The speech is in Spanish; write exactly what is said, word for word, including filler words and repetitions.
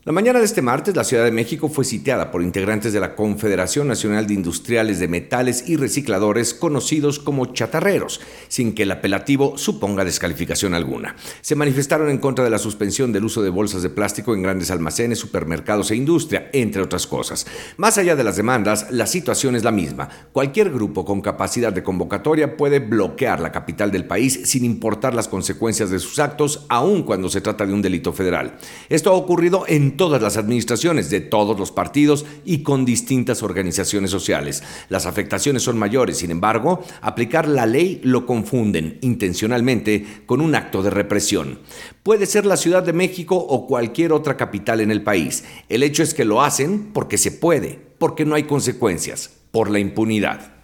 La mañana de este martes, la Ciudad de México fue sitiada por integrantes de la Confederación Nacional de Industriales de Metales y Recicladores, conocidos como chatarreros, sin que el apelativo suponga descalificación alguna. Se manifestaron en contra de la suspensión del uso de bolsas de plástico en grandes almacenes, supermercados e industria, entre otras cosas. Más allá de las demandas, la situación es la misma. Cualquier grupo con capacidad de convocatoria puede bloquear la capital del país sin importar las consecuencias de sus actos, aun cuando se trata de un delito federal. Esto ha ocurrido en todas las administraciones, de todos los partidos y con distintas organizaciones sociales. Las afectaciones son mayores, sin embargo, aplicar la ley lo confunden intencionalmente con un acto de represión. Puede ser la Ciudad de México o cualquier otra capital en el país. El hecho es que lo hacen porque se puede, porque no hay consecuencias, por la impunidad.